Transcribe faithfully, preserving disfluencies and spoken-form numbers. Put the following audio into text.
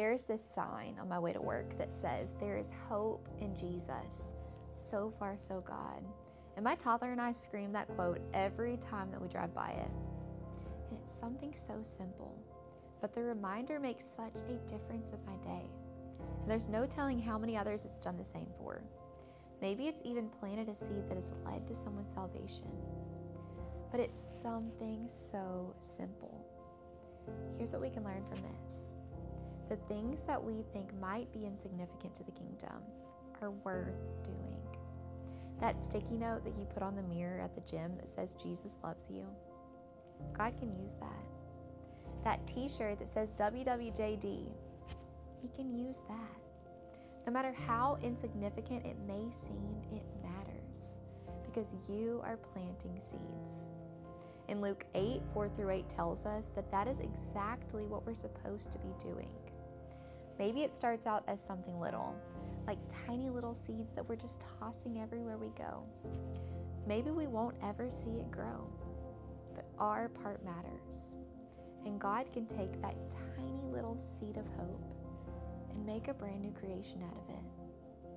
There's this sign on my way to work that says, "There is hope in Jesus. So far, so God." And my toddler and I scream that quote every time that we drive by it. And it's something so simple, but the reminder makes such a difference in my day. And there's no telling how many others it's done the same for. Maybe it's even planted a seed that has led to someone's salvation. But it's something so simple. Here's what we can learn from this. The things that we think might be insignificant to the kingdom are worth doing. That sticky note that you put on the mirror at the gym that says Jesus loves you, God can use that. That t-shirt that says W W J D, He can use that. No matter how insignificant it may seem, it matters because you are planting seeds. And Luke eight, four through eight tells us that that is exactly what we're supposed to be doing. Maybe it starts out as something little, like tiny little seeds that we're just tossing everywhere we go. Maybe we won't ever see it grow, but our part matters. And God can take that tiny little seed of hope and make a brand new creation out of it.